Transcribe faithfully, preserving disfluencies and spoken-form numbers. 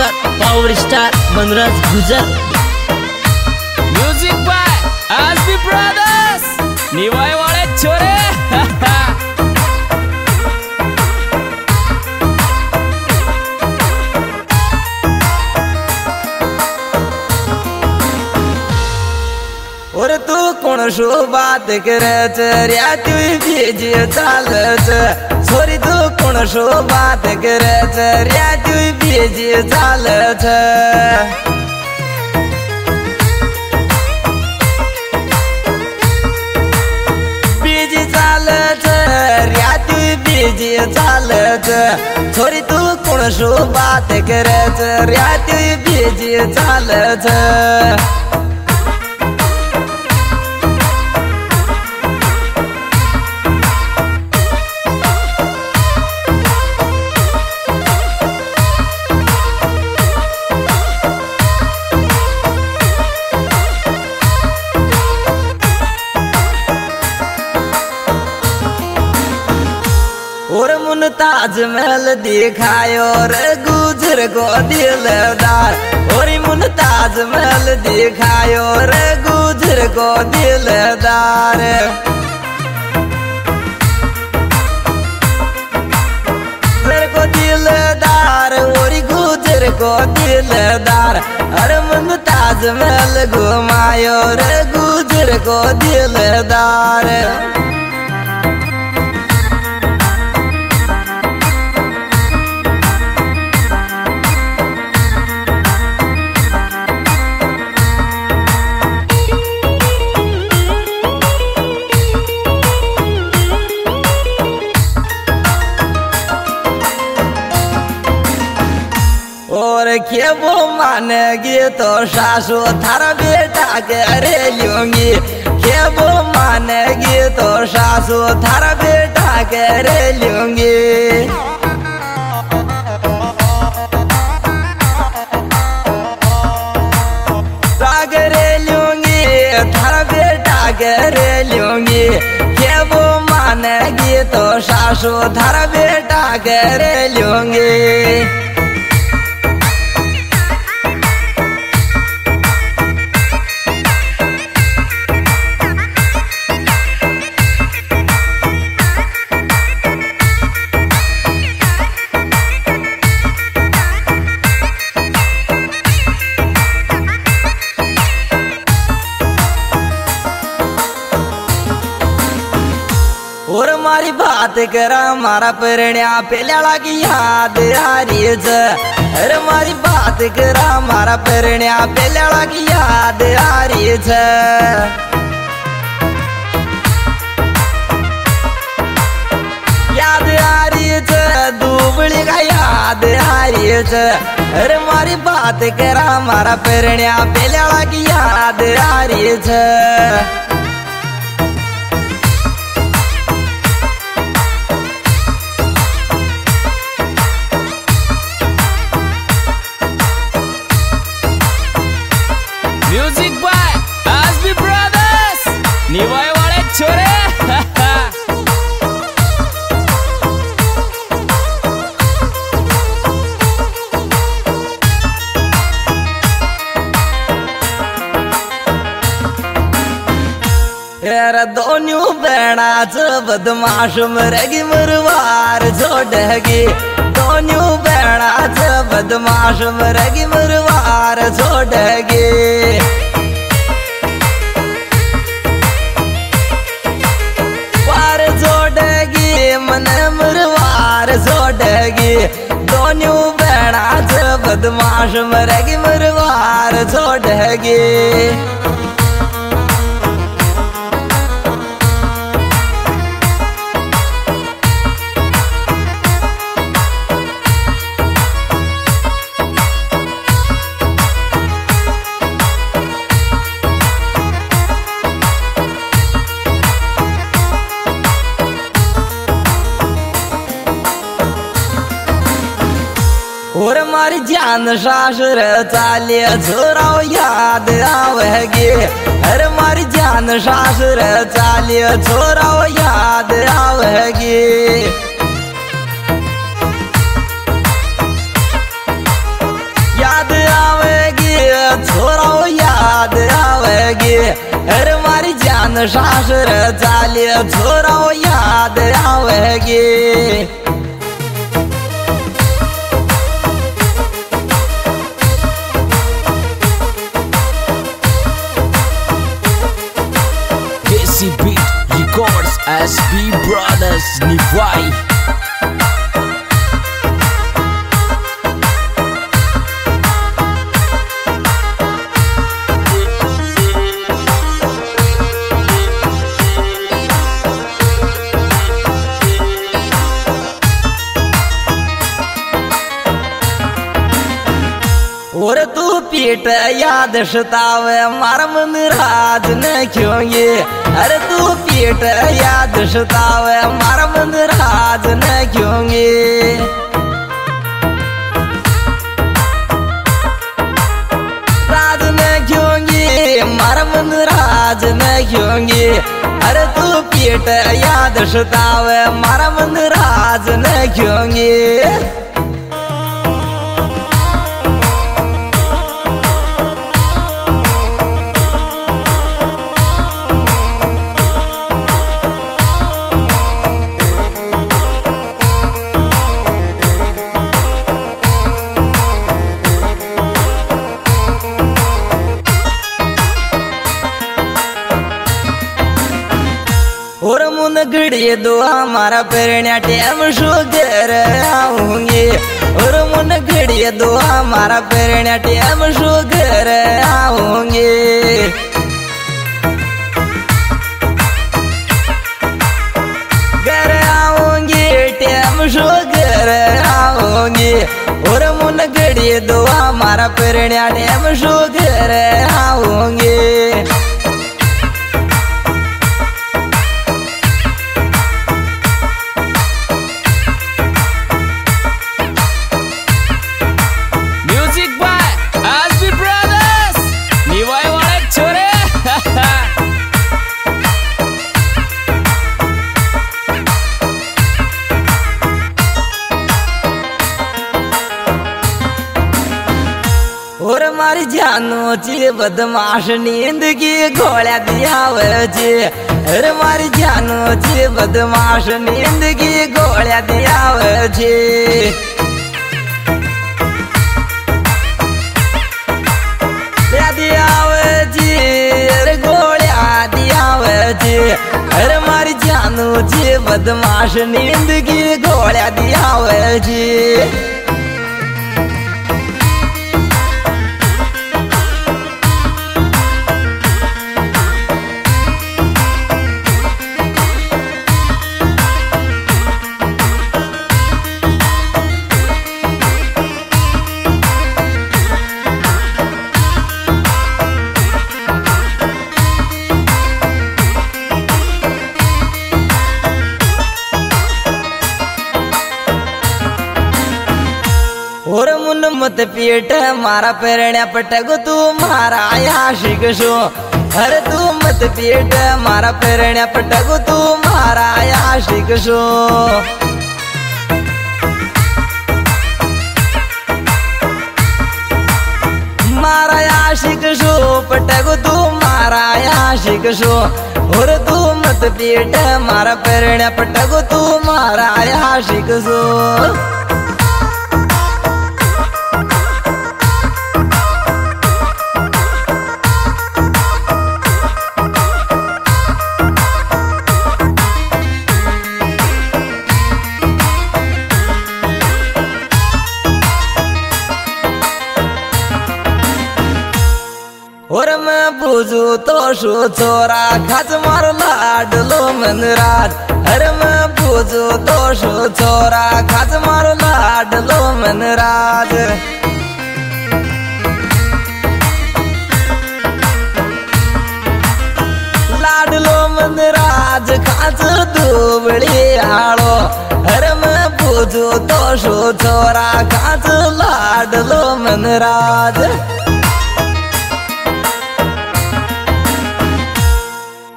Singer power star Manraj Gujar. Music by SB Brothers Niwai वाले छोरे। और तू कौन शो बात करे चरिया तू भेजी चाल छोरी तू कौन शो बात करे चरिया तू भेजी चाल बीजी चाल चरिया तू बीजी चाल छोरी तू कौन शो बात करे चरिया तू भेजी चाल और मुन ताजमहल दिखायो रे गुजर को दिलदार। और मुन ताजमहल दिखायो रे गुजर को दिलदार। गुजर को दिलदार और गुजर को दिलदार। अरे मुन ताजमहल घुमायो रे गुजर को दिलदार। और के वो मानेगी तो सासू थारा बेटा करे लूंगी। के वो मानेगी तो सासू थारा बेटा करे लूंगी। करे लूंगी थारा बेटा करे लूंगी। के वो मानेगी तो सासू थारा बेटा करे लूंगी। और मारी बात करा मारा परण्या पेला की याद आ रही है। अरे मारी बात करा मारा परण्या पेला की याद आ रही है। याद आ रही है दुबली का याद आ रही है। अरे मारी बात करा मारा परण्या पेला की याद आ रही है। Music by SB Brothers Niwai वाले छोरे। यार दोन्यू बेणाच बदमाश मरेगी मरवार जोड़ेगी। दोन्यू बेणाच बदमाश मरेगी मरवार जोड़ेगी। वार जोड़ेगी मन मरवार जोड़ेगी। दोन्यू बेणाच बदमाश मरेगी मरवार जोड़ेगी। और मारी जान सासुर चाले छोराओ याद आवेगी। अरे मारी जान सासुर चाले छोराओ याद आवेगी। न सासर चाले छोरा याद आवेगी। K C Beat Records S B Brothers Nivai. और तू पीट याद सतावे मारा मन राज न क्योंगे। अरे तू पीट याद सतावे मारा मन राज न क्योंगे। राज न क्योंगे मारा मन राज न क्योंगे। अरे तू पीट याद सतावे मारा मन राज न क्योंगे। और मुन घड़िए दो हमारा पेरण्या टेम शो घर आऊंगी। और मुन घड़िए दो हमारा पेरण्या टेम शो घर आऊंगी। घर आऊंगी टेम शो घर आऊंगी। और मुन घड़िए दो हमारा पेरण्या टेम शो घर आऊंगी। और मारी जानो ची बदमाश नींद की घोड़ा दियावजी। अरे मारी जानो ची बदमाश नींद की घोड़ा दियावजी। दियावजी अरे घोड़ा दियावजी। अरे मारी जानो ची बदमाश नींद की घोड़ा दियावजी। और मुन मत पीट मारा पेरण्या पटगो तू मारा आशिक शो। अरे तू मत पीट मारा पेरण्या पटगो तू मारा आशिक शो। मारा आशिक शो पटगो तू मारा आशिक शो। और तू मत पीट मारा पेरण्या पटगो तू मारा आशिक शो। और मैं पूजू तो शो छोरा खाच मार लाडलो मन राज। अरे मैं पूजू तो शो छोरा खाच मार लाडलो मन राज। लाडलो मन राज खाच दुबड़ी आड़ो। अरे मैं पूजू तो शो छोरा खाच लाडलो मन राज।